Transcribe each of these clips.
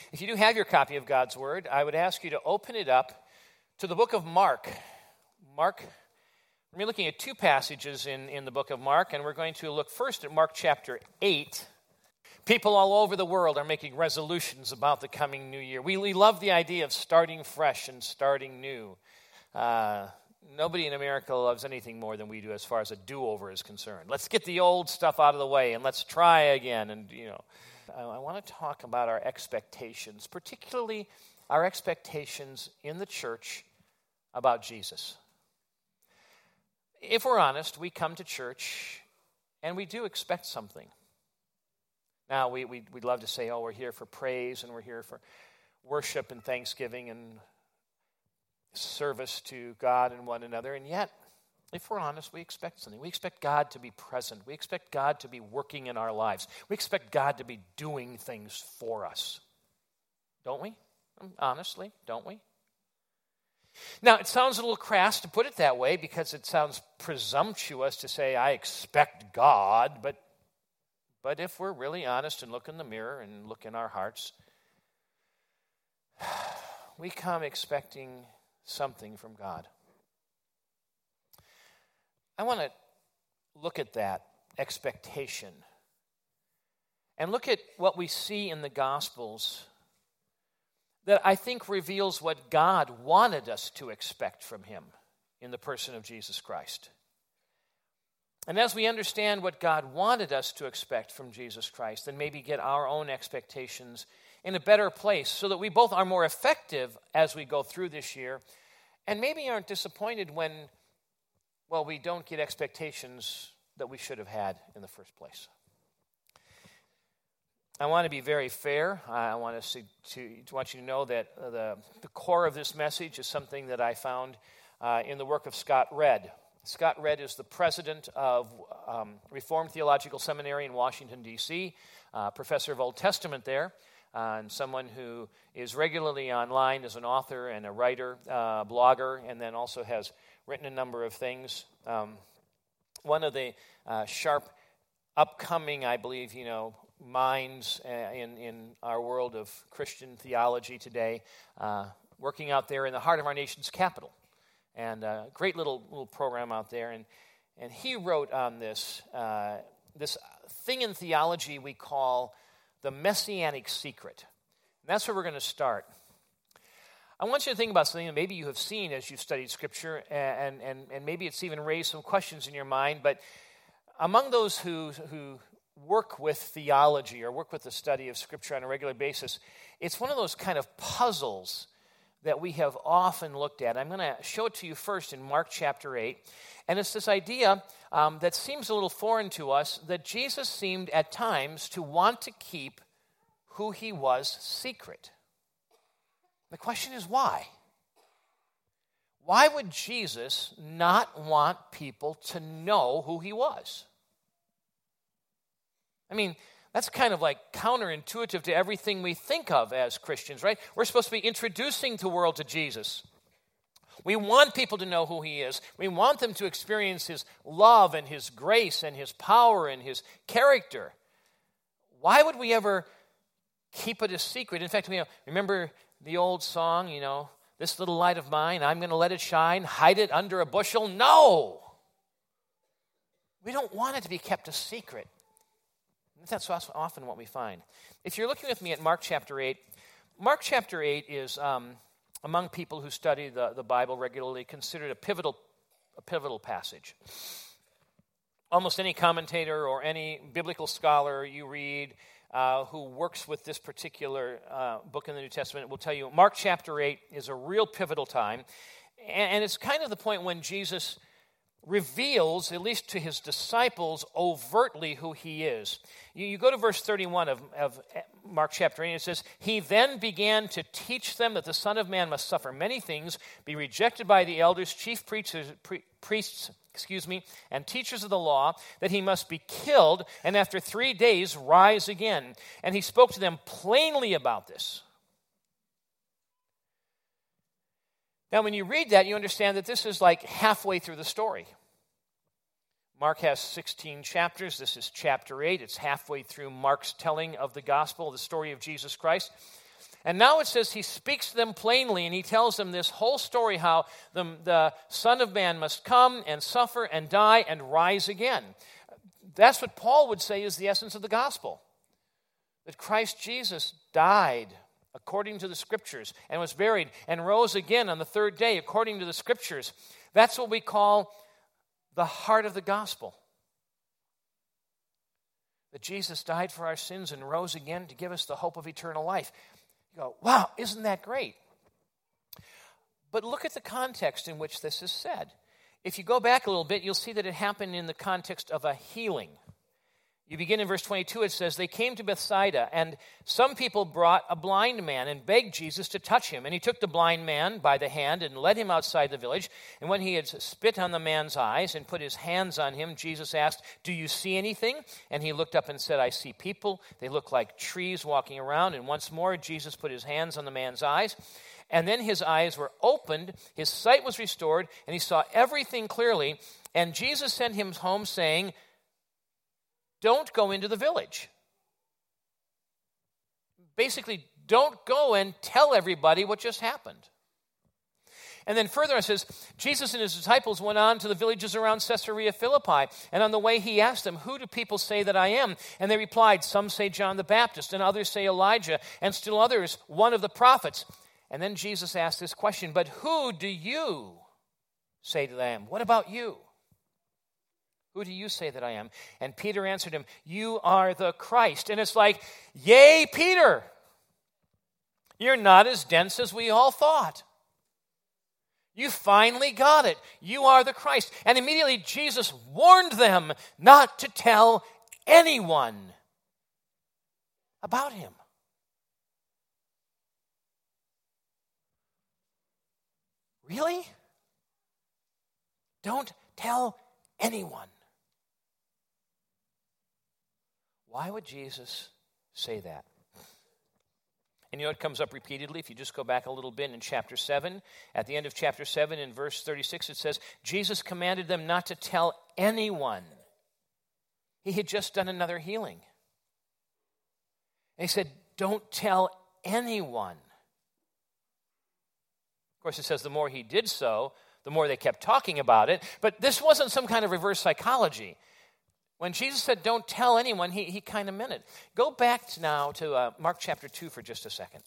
If you do have your copy of God's Word, I would ask you to open it up to the book of Mark. We're going to be looking at two passages in the book of Mark, and we're going to look first at Mark chapter 8. People all over the world are making resolutions about the coming new year. We love the idea of starting fresh and starting new. Nobody in America loves anything more than we do as far as a do-over is concerned. Let's get the old stuff out of the way and let's try again. And, I want to talk about our expectations, particularly our expectations in the church about Jesus. If we're honest, we come to church and we do expect something. Now, we'd love to say, we're here for praise and we're here for worship and thanksgiving and service to God and one another. And yet, if we're honest, we expect something. We expect God to be present. We expect God to be working in our lives. We expect God to be doing things for us. Don't we? Honestly, don't we? Now, it sounds a little crass to put it that way because it sounds presumptuous to say, I expect God, but if we're really honest and look in the mirror and look in our hearts, we come expecting something from God. I want to look at that expectation and look at what we see in the Gospels that I think reveals what God wanted us to expect from him in the person of Jesus Christ. And as we understand what God wanted us to expect from Jesus Christ, then maybe get our own expectations in a better place so that we both are more effective as we go through this year and maybe aren't disappointed when, we don't get expectations that we should have had in the first place. I want to be very fair. I want you to know that the core of this message is something that I found in the work of Scott Redd. Scott Redd is the president of Reformed Theological Seminary in Washington, D.C., professor of Old Testament there, and someone who is regularly online as an author and a writer, blogger, and then also has written a number of things. One of the sharp, upcoming, I believe, minds in our world of Christian theology today, working out there in the heart of our nation's capital. And a great little program out there. And he wrote on this thing in theology we call the Messianic secret. And that's where we're going to start. I want you to think about something that maybe you have seen as you've studied Scripture, and maybe it's even raised some questions in your mind. But among those who work with theology or work with the study of Scripture on a regular basis, it's one of those kind of puzzles that we have often looked at. I'm going to show it to you first in Mark chapter 8. And it's this idea that seems a little foreign to us, that Jesus seemed at times to want to keep who he was secret. The question is why? Why would Jesus not want people to know who he was? I mean, that's kind of like counterintuitive to everything we think of as Christians, right? We're supposed to be introducing the world to Jesus. We want people to know who he is. We want them to experience his love and his grace and his power and his character. Why would we ever keep it a secret? In fact, remember the old song, this little light of mine, I'm going to let it shine, hide it under a bushel? No! We don't want it to be kept a secret. That's often what we find. If you're looking with me at Mark chapter 8, Mark chapter 8 is, among people who study the Bible regularly, considered a pivotal passage. Almost any commentator or any biblical scholar you read who works with this particular book in the New Testament will tell you Mark chapter 8 is a real pivotal time. And it's kind of the point when Jesus reveals, at least to his disciples, overtly who he is. You go to verse 31 of Mark chapter 8, and it says, He then began to teach them that the Son of Man must suffer many things, be rejected by the elders, chief priests, and teachers of the law, that he must be killed, and after 3 days rise again. And he spoke to them plainly about this. Now, when you read that, you understand that this is like halfway through the story. Mark has 16 chapters. This is chapter 8. It's halfway through Mark's telling of the gospel, the story of Jesus Christ. And now it says he speaks to them plainly, and he tells them this whole story, how the Son of Man must come and suffer and die and rise again. That's what Paul would say is the essence of the gospel. That Christ Jesus died according to the Scriptures and was buried and rose again on the third day according to the Scriptures. That's what we call the heart of the gospel. That Jesus died for our sins and rose again to give us the hope of eternal life. You go, wow, isn't that great? But look at the context in which this is said. If you go back a little bit, you'll see that it happened in the context of a healing. You begin in verse 22, it says, they came to Bethsaida, and some people brought a blind man and begged Jesus to touch him. And he took the blind man by the hand and led him outside the village. And when he had spit on the man's eyes and put his hands on him, Jesus asked, do you see anything? And he looked up and said, I see people. They look like trees walking around. And once more, Jesus put his hands on the man's eyes. And then his eyes were opened, his sight was restored, and he saw everything clearly. And Jesus sent him home saying, don't go into the village. Basically, don't go and tell everybody what just happened. And then further it says, Jesus and his disciples went on to the villages around Caesarea Philippi. And on the way he asked them, who do people say that I am? And they replied, some say John the Baptist, and others say Elijah, and still others, one of the prophets. And then Jesus asked this question, but who do you say that I am? What about you? Who do you say that I am? And Peter answered him, you are the Christ. And it's like, yay, Peter! You're not as dense as we all thought. You finally got it. You are the Christ. And immediately Jesus warned them not to tell anyone about him. Really? Don't tell anyone. Why would Jesus say that? And you know it comes up repeatedly. If you just go back a little bit in chapter 7, at the end of chapter 7 in verse 36, it says, Jesus commanded them not to tell anyone. He had just done another healing. And he said, don't tell anyone. Of course, it says the more he did so, the more they kept talking about it. But this wasn't some kind of reverse psychology. When Jesus said, don't tell anyone, he kind of meant it. Go back now to Mark chapter 2 for just a second.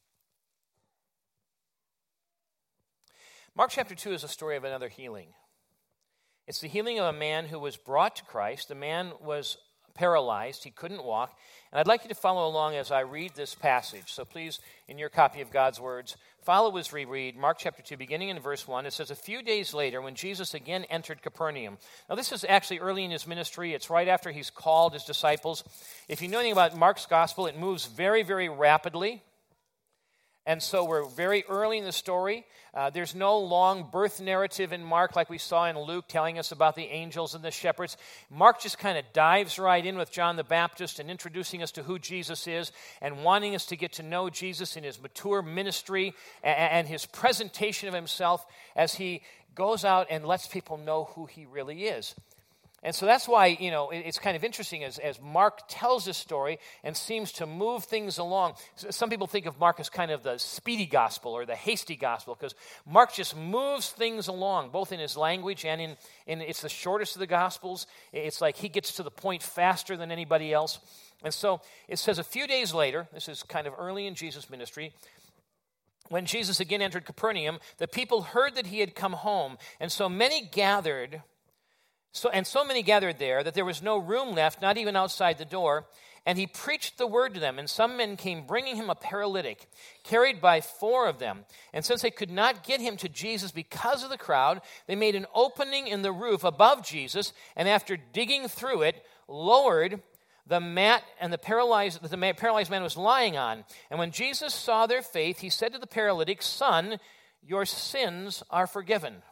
Mark chapter 2 is a story of another healing. It's the healing of a man who was brought to Christ. The man was paralyzed. He couldn't walk. And I'd like you to follow along as I read this passage. So please, in your copy of God's words, follow as we read Mark chapter 2, beginning in verse 1. It says, a few days later, when Jesus again entered Capernaum. Now, this is actually early in his ministry. It's right after he's called his disciples. If you know anything about Mark's gospel, it moves very, very rapidly. And so we're very early in the story. There's no long birth narrative in Mark like we saw in Luke telling us about the angels and the shepherds. Mark just kind of dives right in with John the Baptist and introducing us to who Jesus is and wanting us to get to know Jesus in his mature ministry and his presentation of himself as he goes out and lets people know who he really is. And so that's why, it's kind of interesting as Mark tells this story and seems to move things along. Some people think of Mark as kind of the speedy gospel or the hasty gospel because Mark just moves things along, both in his language and in it's the shortest of the gospels. It's like he gets to the point faster than anybody else. And so it says a few days later, this is kind of early in Jesus' ministry, when Jesus again entered Capernaum, the people heard that he had come home, and so many gathered there that there was no room left, not even outside the door. And he preached the word to them. And some men came bringing him a paralytic, carried by 4 of them. And since they could not get him to Jesus because of the crowd, they made an opening in the roof above Jesus. And after digging through it, lowered the mat and the paralyzed man was lying on. And when Jesus saw their faith, he said to the paralytic, "Son, your sins are forgiven."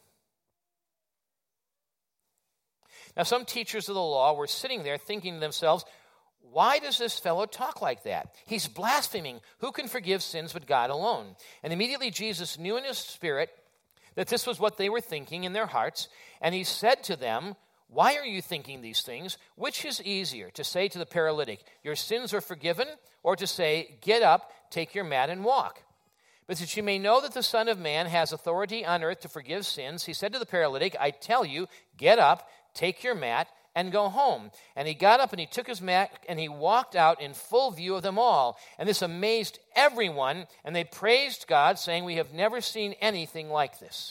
Now, some teachers of the law were sitting there thinking to themselves, why does this fellow talk like that? He's blaspheming. Who can forgive sins but God alone? And immediately Jesus knew in his spirit that this was what they were thinking in their hearts. And he said to them, why are you thinking these things? Which is easier, to say to the paralytic, your sins are forgiven, or to say, get up, up, take your mat, and walk. But that you may know that the Son of Man has authority on earth to forgive sins, he said to the paralytic, I tell you, get up, take your mat, and go home. And he got up and he took his mat and he walked out in full view of them all. And this amazed everyone, and they praised God, saying, we have never seen anything like this.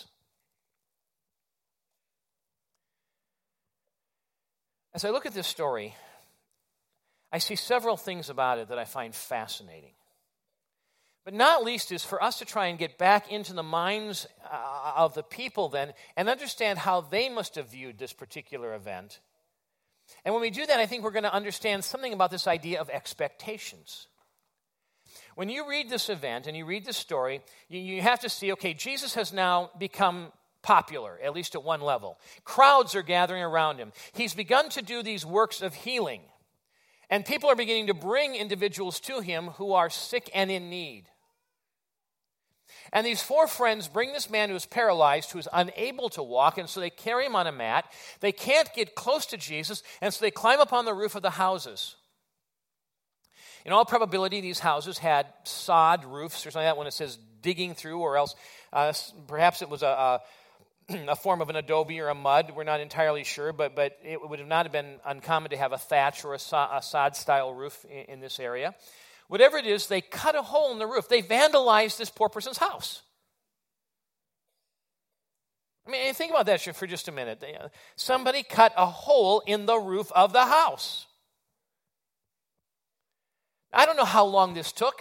As I look at this story, I see several things about it that I find fascinating. But not least is for us to try and get back into the minds of the people then and understand how they must have viewed this particular event. And when we do that, I think we're going to understand something about this idea of expectations. When you read this event and you read this story, you have to see, okay, Jesus has now become popular, at least at one level. Crowds are gathering around him. He's begun to do these works of healing. And people are beginning to bring individuals to him who are sick and in need. And these four friends bring this man who is paralyzed, who is unable to walk, and so they carry him on a mat. They can't get close to Jesus, and so they climb up on the roof of the houses. In all probability, these houses had sod roofs or something like that when it says digging through, or else perhaps it was a form of an adobe or a mud. We're not entirely sure, but it would not have been uncommon to have a thatch or a sod-style roof in this area. Whatever it is, they cut a hole in the roof. They vandalized this poor person's house. I mean, think about that for just a minute. Somebody cut a hole in the roof of the house. I don't know how long this took.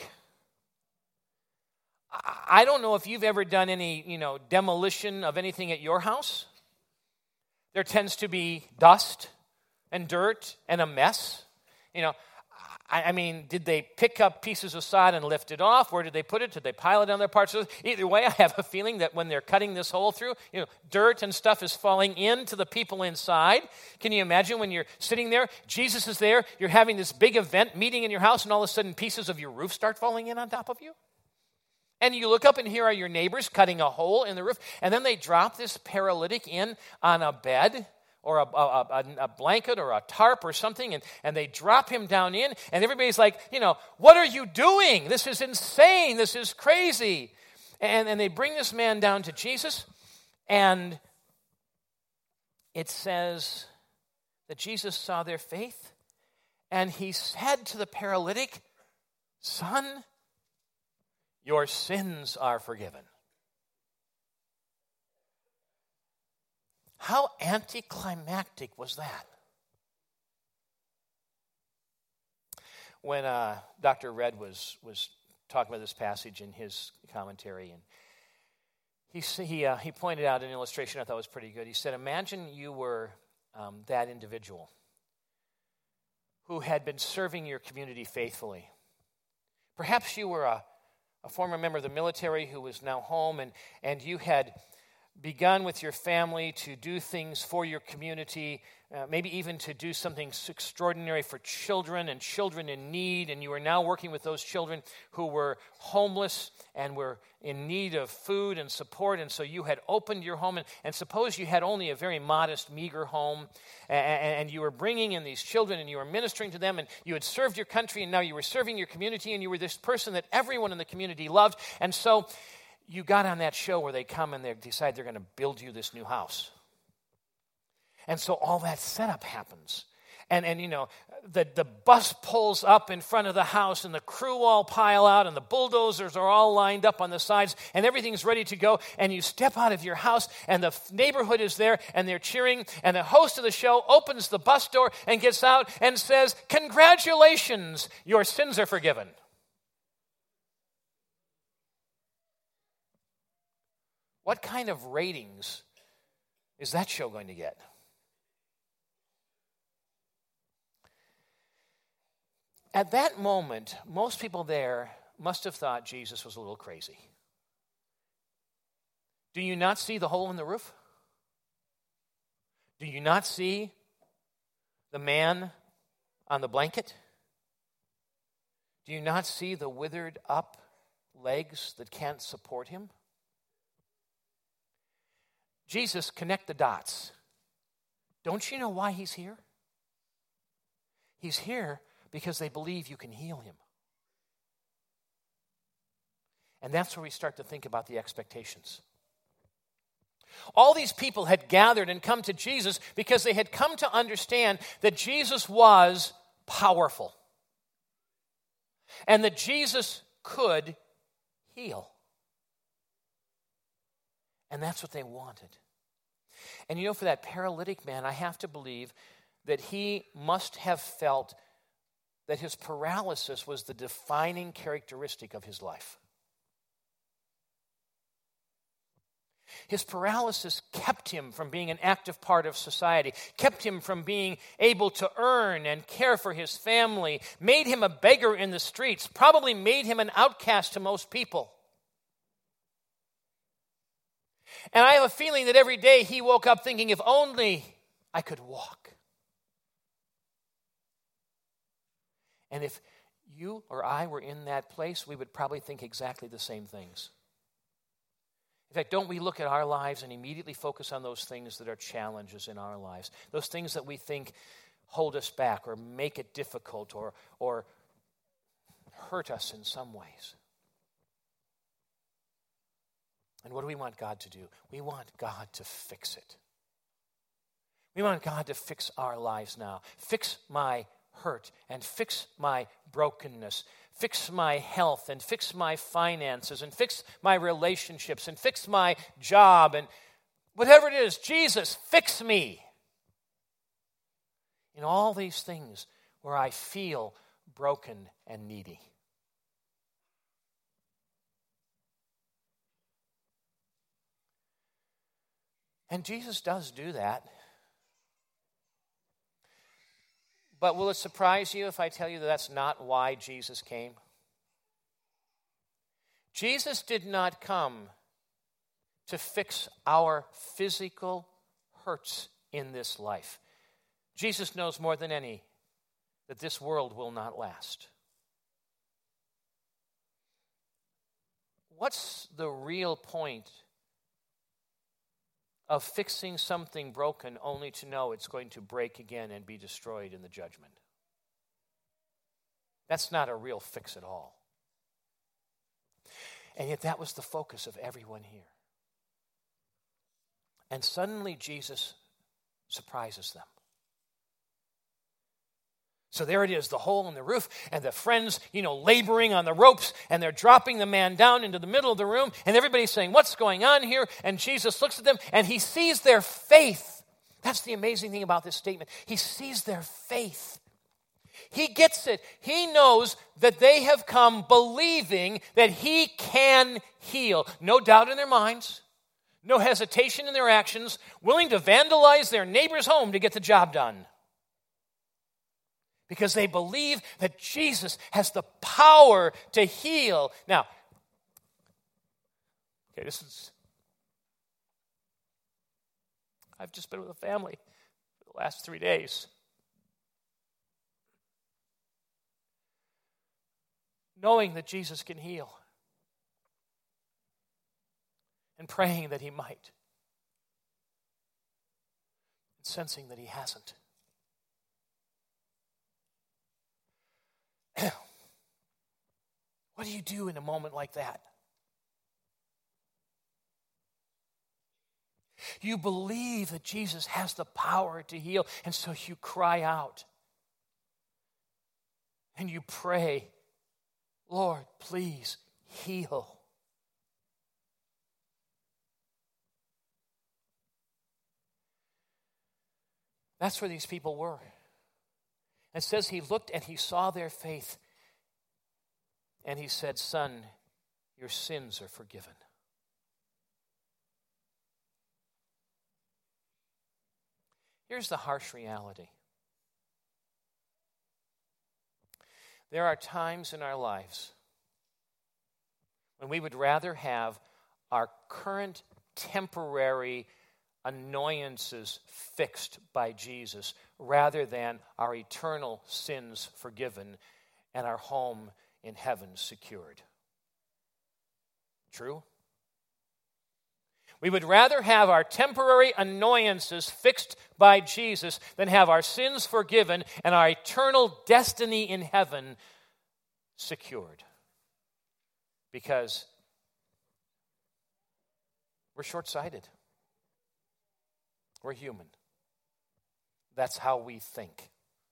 I don't know if you've ever done any, demolition of anything at your house. There tends to be dust and dirt and a mess. I mean, did they pick up pieces of sod and lift it off? Where did they put it? Did they pile it on their parts? Either way, I have a feeling that when they're cutting this hole through, dirt and stuff is falling into the people inside. Can you imagine when you're sitting there, Jesus is there, you're having this big event meeting in your house, and all of a sudden pieces of your roof start falling in on top of you? And you look up and here are your neighbors cutting a hole in the roof, and then they drop this paralytic in on a bed or a blanket or a tarp or something, and they drop him down in, and everybody's like, what are you doing? This is insane. This is crazy. And they bring this man down to Jesus, and it says that Jesus saw their faith, and he said to the paralytic, son, your sins are forgiven. How anticlimactic was that? When Dr. Red was talking about this passage in his commentary, and he pointed out an illustration I thought was pretty good. He said, imagine you were that individual who had been serving your community faithfully. Perhaps you were a former member of the military who was now home, and you had begun with your family to do things for your community, maybe even to do something extraordinary for children and children in need, and you are now working with those children who were homeless and were in need of food and support, and so you had opened your home, and suppose you had only a very modest, meager home, and you were bringing in these children, and you were ministering to them, and you had served your country, and now you were serving your community, and you were this person that everyone in the community loved, and so you got on that show where they come and they decide they're going to build you this new house. And so all that setup happens. And the bus pulls up in front of the house, and the crew all pile out, and the bulldozers are all lined up on the sides, and everything's ready to go. And you step out of your house, and the neighborhood is there, and they're cheering. And the host of the show opens the bus door and gets out and says, congratulations, your sins are forgiven. What kind of ratings is that show going to get? At that moment, most people there must have thought Jesus was a little crazy. Do you not see the hole in the roof? Do you not see the man on the blanket? Do you not see the withered up legs that can't support him? Jesus, connect the dots. Don't you know why he's here? He's here because they believe you can heal him. And that's where we start to think about the expectations. All these people had gathered and come to Jesus because they had come to understand that Jesus was powerful and that Jesus could heal. And that's what they wanted. And for that paralytic man, I have to believe that he must have felt that his paralysis was the defining characteristic of his life. His paralysis kept him from being an active part of society, kept him from being able to earn and care for his family, made him a beggar in the streets, probably made him an outcast to most people. And I have a feeling that every day he woke up thinking, if only I could walk. And if you or I were in that place, we would probably think exactly the same things. In fact, don't we look at our lives and immediately focus on those things that are challenges in our lives, those things that we think hold us back or make it difficult or hurt us in some ways? And what do we want God to do? We want God to fix it. We want God to fix our lives now. Fix my hurt and fix my brokenness. Fix my health and fix my finances and fix my relationships and fix my job and whatever it is. Jesus, fix me. In all these things where I feel broken and needy. And Jesus does do that. But will it surprise you if I tell you that that's not why Jesus came? Jesus did not come to fix our physical hurts in this life. Jesus knows more than any that this world will not last. What's the real point of fixing something broken only to know it's going to break again and be destroyed in the judgment? That's not a real fix at all. And yet that was the focus of everyone here. And suddenly Jesus surprises them. So there it is, the hole in the roof, and the friends, laboring on the ropes, and they're dropping the man down into the middle of the room, and everybody's saying, what's going on here? And Jesus looks at them, and he sees their faith. That's the amazing thing about this statement. He sees their faith. He gets it. He knows that they have come believing that he can heal. No doubt in their minds, no hesitation in their actions, willing to vandalize their neighbor's home to get the job done. Because they believe that Jesus has the power to heal. Now, I've just been with a family for the last 3 days. Knowing that Jesus can heal. And praying that he might. And sensing that he hasn't. What do you do in a moment like that? You believe that Jesus has the power to heal, and so you cry out. And you pray, Lord, please heal. That's where these people were. It says he looked and he saw their faith. And he said, son, your sins are forgiven. Here's the harsh reality. There are times in our lives when we would rather have our current temporary annoyances fixed by Jesus rather than our eternal sins forgiven and our home in heaven secured. True? We would rather have our temporary annoyances fixed by Jesus than have our sins forgiven and our eternal destiny in heaven secured. Because We're short-sighted. We're human. That's how we think.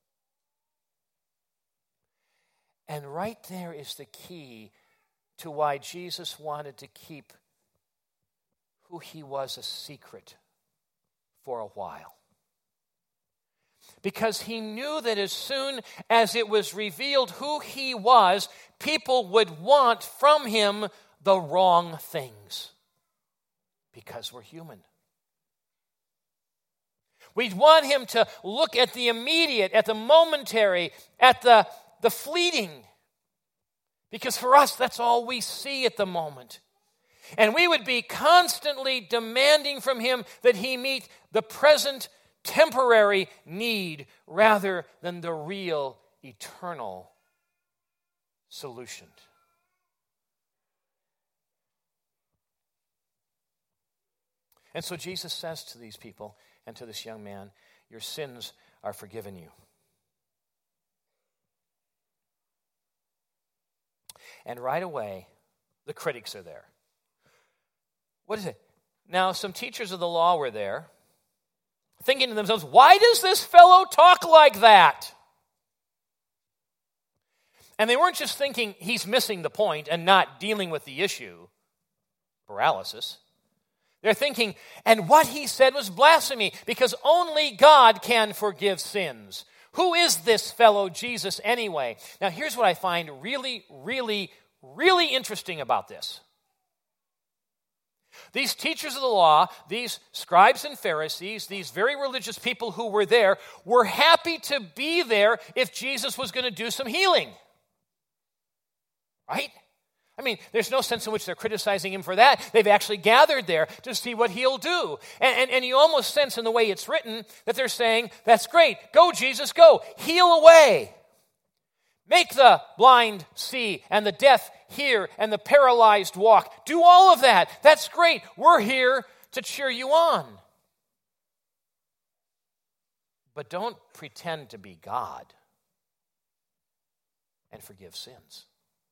And right there is the key to why Jesus wanted to keep who he was a secret for a while. Because he knew that as soon as it was revealed who he was, people would want from him the wrong things. Because we're human. We'd want him to look at the immediate, at the momentary, at the fleeting. Because for us, that's all we see at the moment. And we would be constantly demanding from him that he meet the present temporary need rather than the real eternal solution. And so Jesus says to these people and to this young man, your sins are forgiven you. And right away, the critics are there. What is it? Now, some teachers of the law were there, thinking to themselves, why does this fellow talk like that? And they weren't just thinking he's missing the point and not dealing with the issue, paralysis. They're thinking, and what he said was blasphemy, because only God can forgive sins. Who is this fellow Jesus anyway? Now, here's what I find really, really, really interesting about this. These teachers of the law, these scribes and Pharisees, these very religious people who were there, were happy to be there if Jesus was going to do some healing. Right? I mean, there's no sense in which they're criticizing him for that. They've actually gathered there to see what he'll do. And you almost sense in the way it's written that they're saying, that's great. Go, Jesus, go. Heal away. Make the blind see and the deaf hear and the paralyzed walk. Do all of that. That's great. We're here to cheer you on. But don't pretend to be God and forgive sins.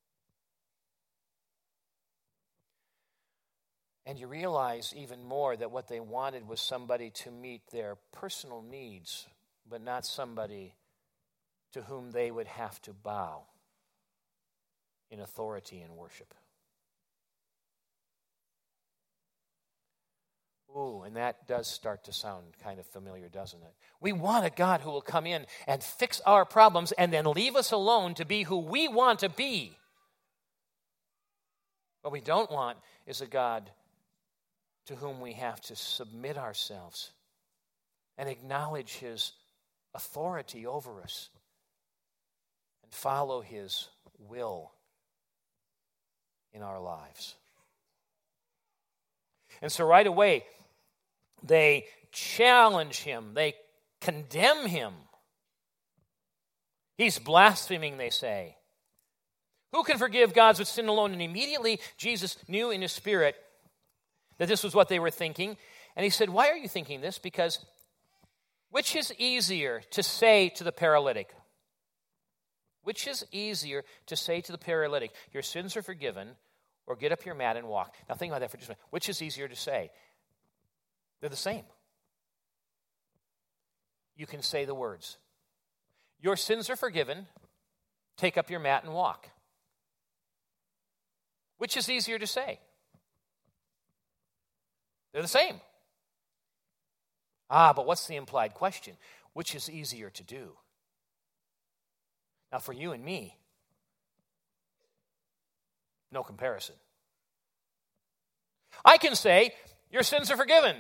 And you realize even more that what they wanted was somebody to meet their personal needs, but not somebody to whom they would have to bow in authority and worship. Ooh, and that does start to sound kind of familiar, doesn't it? We want a God who will come in and fix our problems and then leave us alone to be who we want to be. What we don't want is a God to whom we have to submit ourselves and acknowledge his authority over us and follow his will in our lives. And so right away, they challenge him. They condemn him. He's blaspheming, they say. Who can forgive God's with sin alone? And immediately Jesus knew in his spirit that this was what they were thinking. And he said, why are you thinking this? Because which is easier to say to the paralytic? Which is easier to say to the paralytic, your sins are forgiven, or get up your mat and walk? Now think about that for just a minute. Which is easier to say? They're the same. You can say the words. Your sins are forgiven, take up your mat and walk. Which is easier to say? They're the same. But what's the implied question? Which is easier to do? Now, for you and me, no comparison. I can say, your sins are forgiven.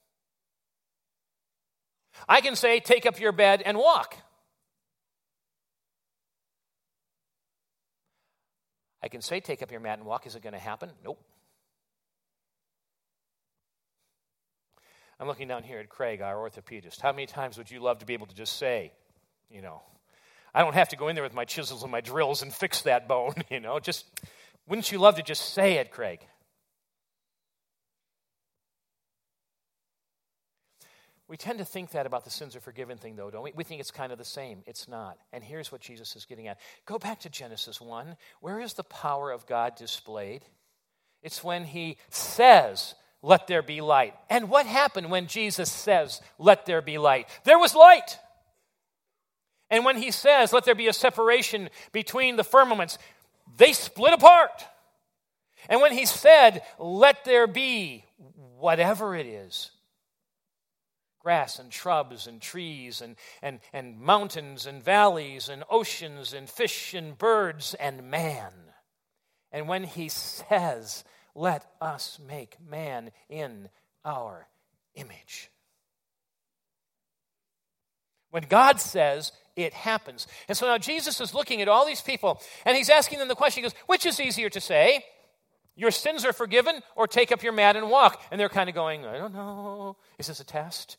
I can say, take up your bed and walk. I can say, take up your mat and walk. Is it going to happen? Nope. I'm looking down here at Craig, our orthopedist. How many times would you love to be able to just say, I don't have to go in there with my chisels and my drills and fix that bone, just, wouldn't you love to just say it, Craig? We tend to think that about the sins are forgiven thing, though, don't we? We think it's kind of the same. It's not. And here's what Jesus is getting at. Go back to Genesis 1. Where is the power of God displayed? It's when he says, let there be light. And what happened when Jesus says, let there be light? There was light. And when he says, let there be a separation between the firmaments, they split apart. And when he said, let there be whatever it is, grass and shrubs and trees and mountains and valleys and oceans and fish and birds and man. And when he says, let us make man in our image. When God says, it happens. And so now Jesus is looking at all these people, and he's asking them the question. He goes, which is easier to say? Your sins are forgiven, or take up your mat and walk? And they're kind of going, I don't know. Is this a test?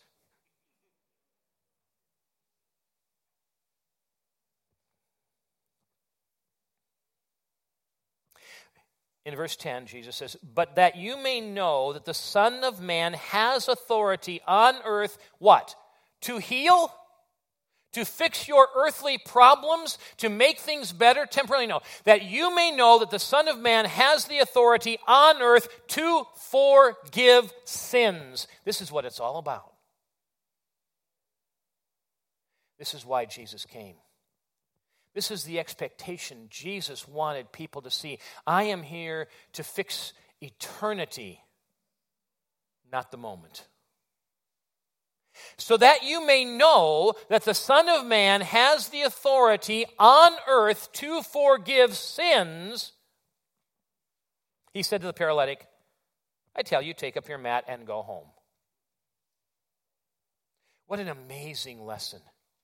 In verse 10, Jesus says, but that you may know that the Son of Man has authority on earth, what? To heal? To fix your earthly problems? To make things better temporarily? No. That you may know that the Son of Man has the authority on earth to forgive sins. This is what it's all about. This is why Jesus came. This is the expectation Jesus wanted people to see. I am here to fix eternity, not the moment. So that you may know that the Son of Man has the authority on earth to forgive sins, he said to the paralytic, I tell you, take up your mat and go home. What an amazing lesson.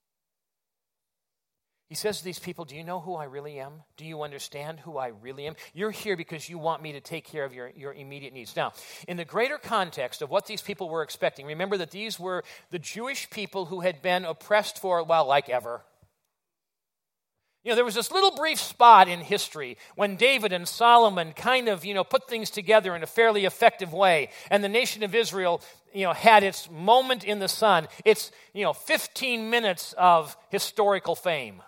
He says to these people, do you know who I really am? Do you understand who I really am? You're here because you want me to take care of your immediate needs. Now, in the greater context of what these people were expecting, remember that these were the Jewish people who had been oppressed for, well, like ever. You know, there was this little brief spot in history when David and Solomon kind of, put things together in a fairly effective way. And the nation of Israel, had its moment in the sun. It's, 15 minutes of historical fame.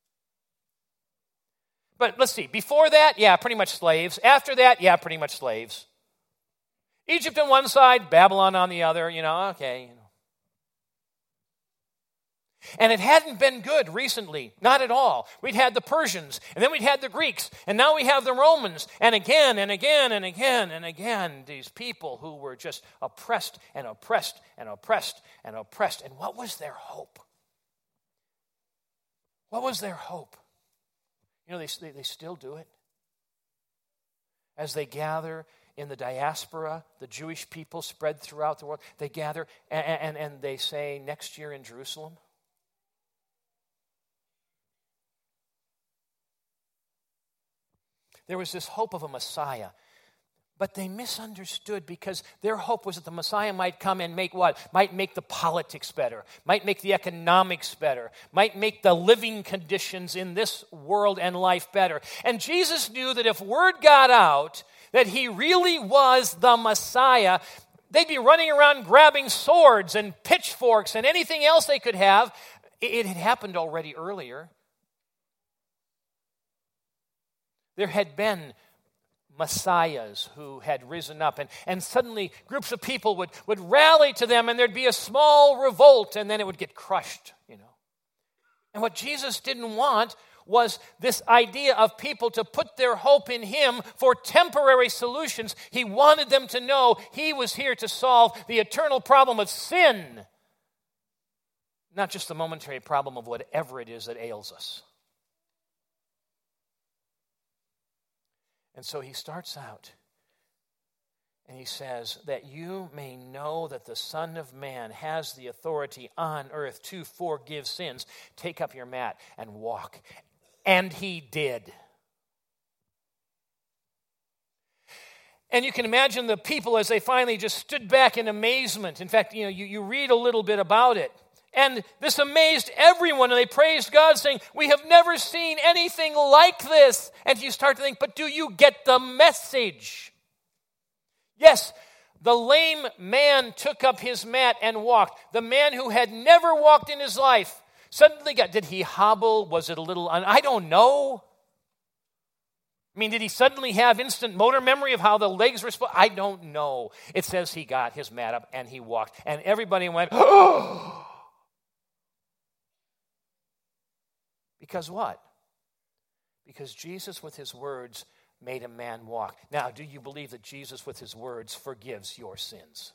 But let's see, before that, pretty much slaves. After that, pretty much slaves. Egypt on one side, Babylon on the other, okay. And it hadn't been good recently, not at all. We'd had the Persians, and then we'd had the Greeks, and now we have the Romans, and again, and again, and again, and again, these people who were just oppressed and oppressed and oppressed and oppressed. And what was their hope? What was their hope? They still do it. As they gather in the diaspora, the Jewish people spread throughout the world, they gather and they say, next year in Jerusalem. There was this hope of a Messiah. But they misunderstood because their hope was that the Messiah might come and make what? Might make the politics better, might make the economics better, might make the living conditions in this world and life better. And Jesus knew that if word got out that he really was the Messiah, they'd be running around grabbing swords and pitchforks and anything else they could have. It had happened already earlier. There had been messiahs who had risen up, and suddenly groups of people would rally to them, and there'd be a small revolt, and then it would get crushed, And what Jesus didn't want was this idea of people to put their hope in him for temporary solutions. He wanted them to know he was here to solve the eternal problem of sin, not just the momentary problem of whatever it is that ails us. And so he starts out and he says that you may know that the Son of Man has the authority on earth to forgive sins. Take up your mat and walk. And he did. And you can imagine the people as they finally just stood back in amazement. In fact, you read a little bit about it. And this amazed everyone, and they praised God, saying, we have never seen anything like this. And you start to think, but do you get the message? Yes, the lame man took up his mat and walked. The man who had never walked in his life suddenly did he hobble? Was it a little, I don't know. I mean, did he suddenly have instant motor memory of how the legs respond? I don't know. It says he got his mat up and he walked. And everybody went, oh! Because what? Because Jesus with his words made a man walk. Now, do you believe that Jesus with his words forgives your sins?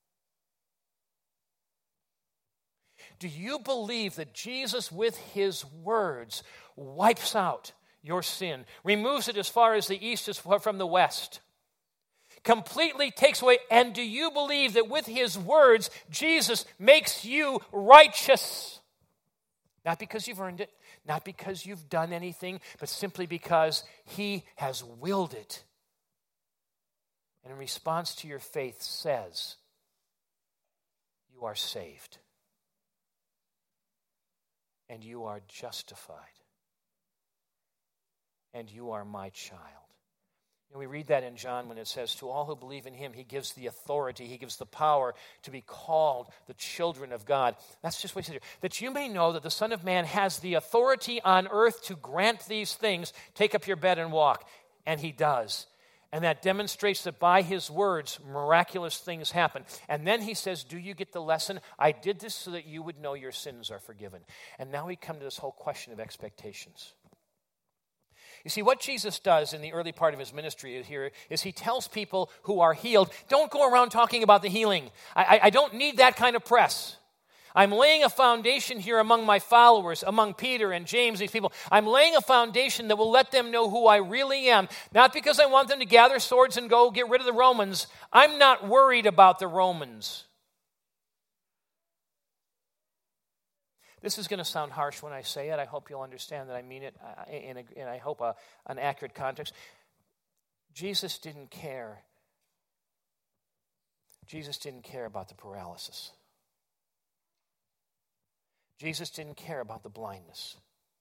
Do you believe that Jesus with his words wipes out your sin, removes it as far as the east is from the west, completely takes away? And do you believe that with his words, Jesus makes you righteous? Not because you've earned it, not because you've done anything, but simply because he has willed it. And in response to your faith says, you are saved. And you are justified. And you are my child. And we read that in John when it says, to all who believe in him, he gives the authority, he gives the power to be called the children of God. That's just what he said here. That you may know that the Son of Man has the authority on earth to grant these things. Take up your bed and walk. And he does. And that demonstrates that by his words, miraculous things happen. And then he says, do you get the lesson? I did this so that you would know your sins are forgiven. And now we come to this whole question of expectations. You see, what Jesus does in the early part of his ministry here is he tells people who are healed, don't go around talking about the healing. I don't need that kind of press. I'm laying a foundation here among my followers, among Peter and James, these people. I'm laying a foundation that will let them know who I really am. Not because I want them to gather swords and go get rid of the Romans. I'm not worried about the Romans. This is going to sound harsh when I say it. I hope you'll understand that I mean it in I hope, an accurate context. Jesus didn't care. Jesus didn't care about the paralysis. Jesus didn't care about the blindness.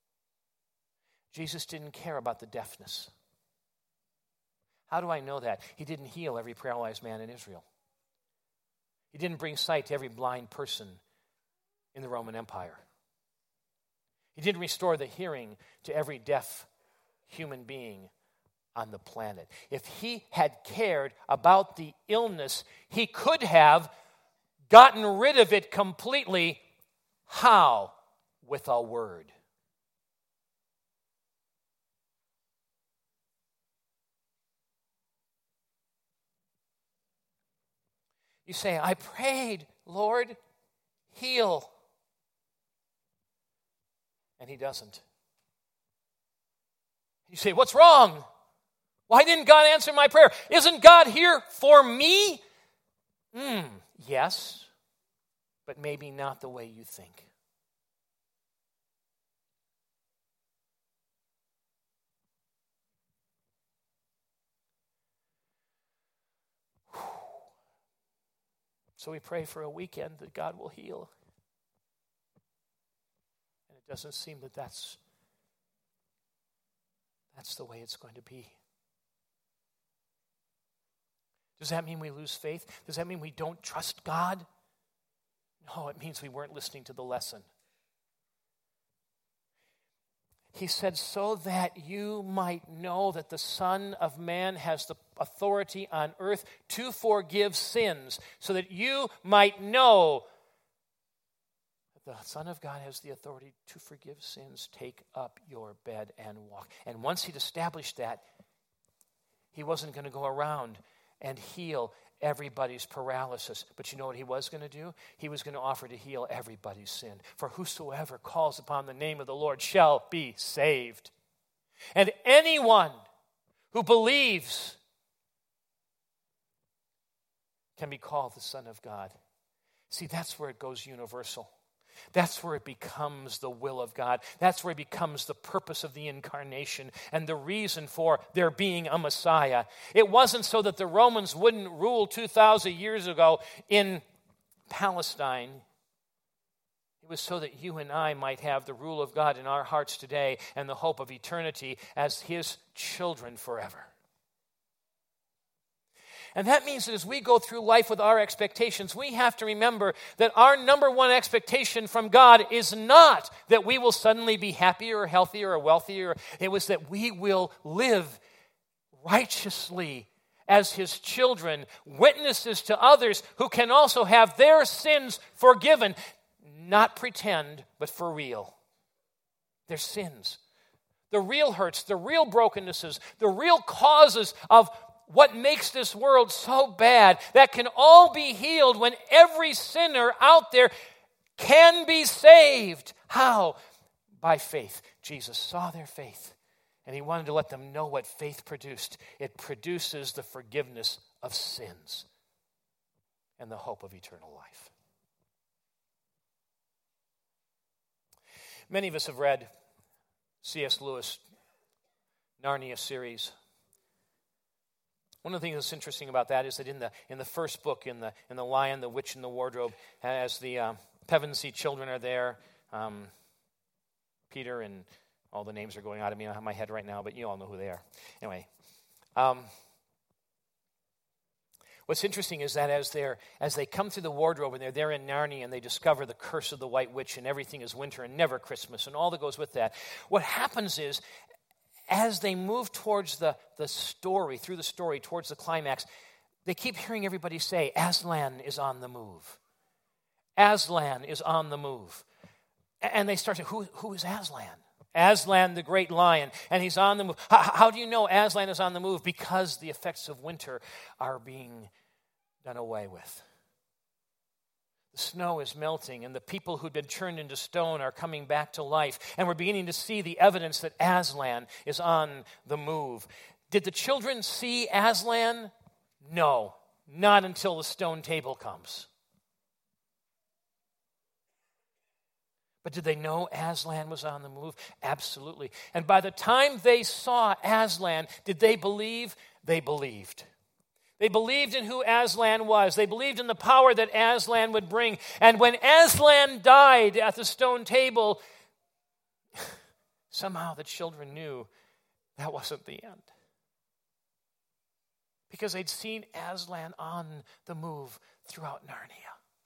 Jesus didn't care about the deafness. How do I know that? He didn't heal every paralyzed man in Israel. He didn't bring sight to every blind person in the Roman Empire. He didn't restore the hearing to every deaf human being on the planet. If he had cared about the illness, he could have gotten rid of it completely. How? With a word. You say, I prayed, Lord, heal. And he doesn't. You say, what's wrong? Why didn't God answer my prayer? Isn't God here for me? Yes, but maybe not the way you think. So we pray for a weekend that God will heal. And it doesn't seem that that's the way it's going to be. Does that mean we lose faith? Does that mean we don't trust God? No, it means we weren't listening to the lesson. He said, so that you might know that the Son of Man has the authority on earth to forgive sins, so that you might know that the Son of God has the authority to forgive sins. Take up your bed and walk. And once he'd established that, he wasn't going to go around and heal everybody's paralysis. But you know what he was going to do? He was going to offer to heal everybody's sin. For whosoever calls upon the name of the Lord shall be saved. And anyone who believes can be called the Son of God. See, that's where it goes universal. That's where it becomes the will of God. That's where it becomes the purpose of the incarnation and the reason for there being a Messiah. It wasn't so that the Romans wouldn't rule 2,000 years ago in Palestine. It was so that you and I might have the rule of God in our hearts today and the hope of eternity as his children forever. And that means that as we go through life with our expectations, we have to remember that our number one expectation from God is not that we will suddenly be happier or healthier or wealthier. It was that we will live righteously as his children, witnesses to others who can also have their sins forgiven. Not pretend, but for real. Their sins. The real hurts, the real brokennesses, the real causes of what makes this world so bad, that can all be healed when every sinner out there can be saved. How? By faith. Jesus saw their faith, and he wanted to let them know what faith produced. It produces the forgiveness of sins and the hope of eternal life. Many of us have read C.S. Lewis' Narnia series. One of the things that's interesting about that is that in the first book, in the Lion, the Witch, and the Wardrobe, as the Pevensey children are there, Peter and all the names are going out of me on my head right now, but you all know who they are. Anyway, what's interesting is that as they come through the wardrobe and they're there in Narnia and they discover the curse of the White Witch and everything is winter and never Christmas and all that goes with that, what happens is as they move towards the story, through the story, towards the climax, they keep hearing everybody say, Aslan is on the move. Aslan is on the move. And they start to, who is Aslan? Aslan, the great lion, and he's on the move. How do you know Aslan is on the move? Because the effects of winter are being done away with. The snow is melting, and the people who'd been turned into stone are coming back to life, and we're beginning to see the evidence that Aslan is on the move. Did the children see Aslan? No, not until the stone table comes. But did they know Aslan was on the move? Absolutely. And by the time they saw Aslan, did they believe? They believed. They believed in who Aslan was. They believed in the power that Aslan would bring. And when Aslan died at the stone table, somehow the children knew that wasn't the end. Because they'd seen Aslan on the move throughout Narnia.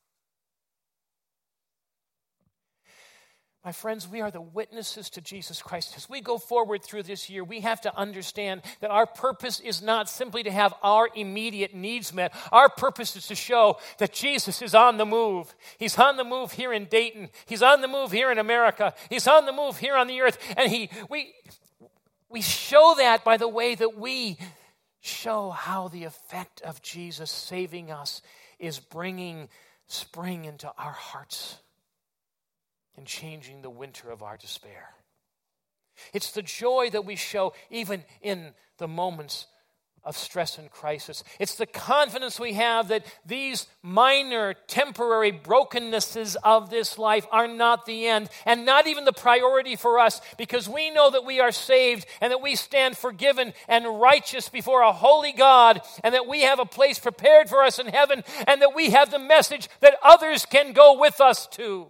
My friends, we are the witnesses to Jesus Christ. As we go forward through this year, we have to understand that our purpose is not simply to have our immediate needs met. Our purpose is to show that Jesus is on the move. He's on the move here in Dayton. He's on the move here in America. He's on the move here on the earth. And we show that by the way that we show how the effect of Jesus saving us is bringing spring into our hearts and changing the winter of our despair. It's the joy that we show even in the moments of stress and crisis. It's the confidence we have that these minor, temporary brokennesses of this life are not the end and not even the priority for us, because we know that we are saved and that we stand forgiven and righteous before a holy God, and that we have a place prepared for us in heaven, and that we have the message that others can go with us to.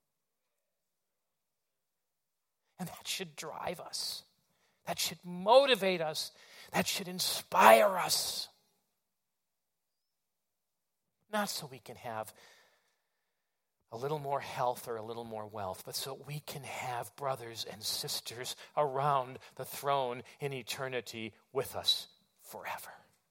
And that should drive us. That should motivate us. That should inspire us. Not so we can have a little more health or a little more wealth, but so we can have brothers and sisters around the throne in eternity with us forever.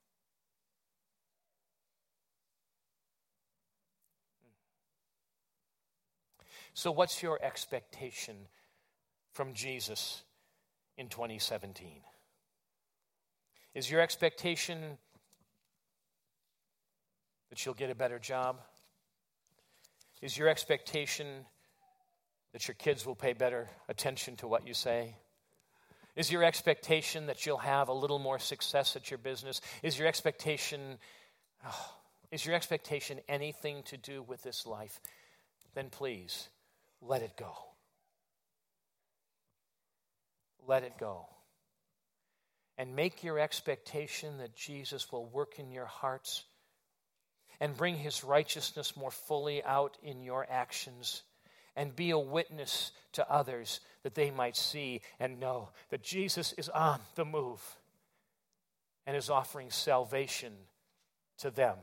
So what's your expectation from Jesus in 2017? Is your expectation that you'll get a better job? Is your expectation that your kids will pay better attention to what you say? Is your expectation that you'll have a little more success at your business? Is your expectation anything to do with this life? Then please, let it go. Let it go. And make your expectation that Jesus will work in your hearts and bring his righteousness more fully out in your actions, and be a witness to others that they might see and know that Jesus is on the move and is offering salvation to them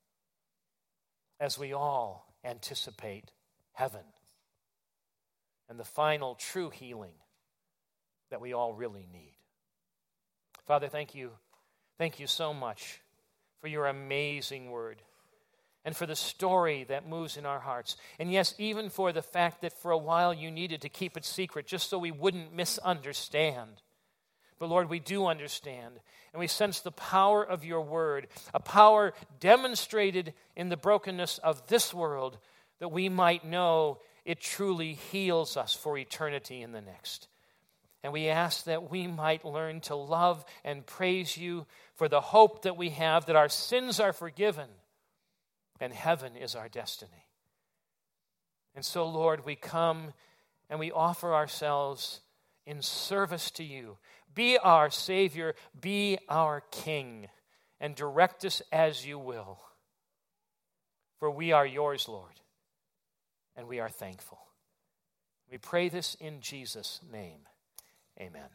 as we all anticipate heaven and the final true healing that we all really need. Father, thank you Thank you so much for your amazing word and for the story that moves in our hearts. And yes, even for the fact that for a while you needed to keep it secret just so we wouldn't misunderstand. But Lord, we do understand, and we sense the power of your word, a power demonstrated in the brokenness of this world, that we might know it truly heals us for eternity in the next. And we ask that we might learn to love and praise you for the hope that we have that our sins are forgiven and heaven is our destiny. And so, Lord, we come and we offer ourselves in service to you. Be our Savior, be our King, and direct us as you will. For we are yours, Lord, and we are thankful. We pray this in Jesus' name. Amen.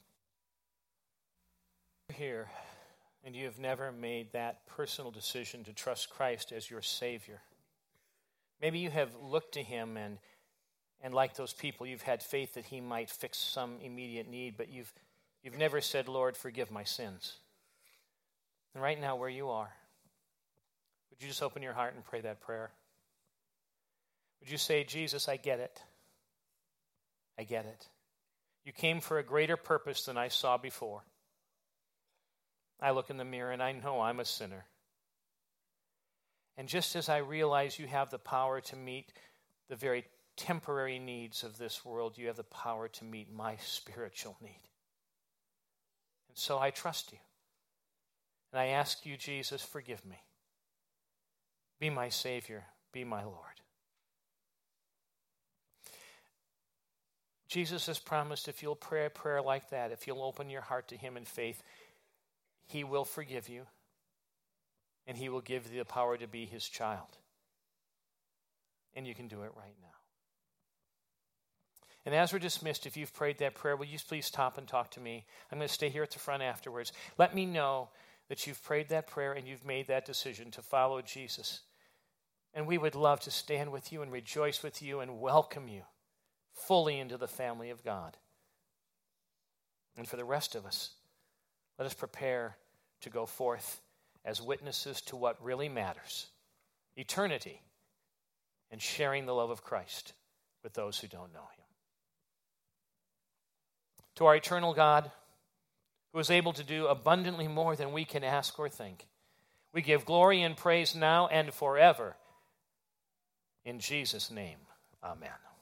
You're here, and you have never made that personal decision to trust Christ as your Savior. Maybe you have looked to him and like those people, you've had faith that he might fix some immediate need, but you've never said, Lord, forgive my sins. And right now, where you are, would you just open your heart and pray that prayer? Would you say, Jesus, I get it. I get it. You came for a greater purpose than I saw before. I look in the mirror and I know I'm a sinner. And just as I realize you have the power to meet the very temporary needs of this world, you have the power to meet my spiritual need. And so I trust you. And I ask you, Jesus, forgive me. Be my Savior. Be my Lord. Jesus has promised if you'll pray a prayer like that, if you'll open your heart to him in faith, he will forgive you and he will give you the power to be his child. And you can do it right now. And as we're dismissed, if you've prayed that prayer, will you please stop and talk to me? I'm going to stay here at the front afterwards. Let me know that you've prayed that prayer and you've made that decision to follow Jesus. And we would love to stand with you and rejoice with you and welcome you fully into the family of God. And for the rest of us, let us prepare to go forth as witnesses to what really matters, eternity, and sharing the love of Christ with those who don't know him. To our eternal God, who is able to do abundantly more than we can ask or think, we give glory and praise now and forever. In Jesus' name, amen.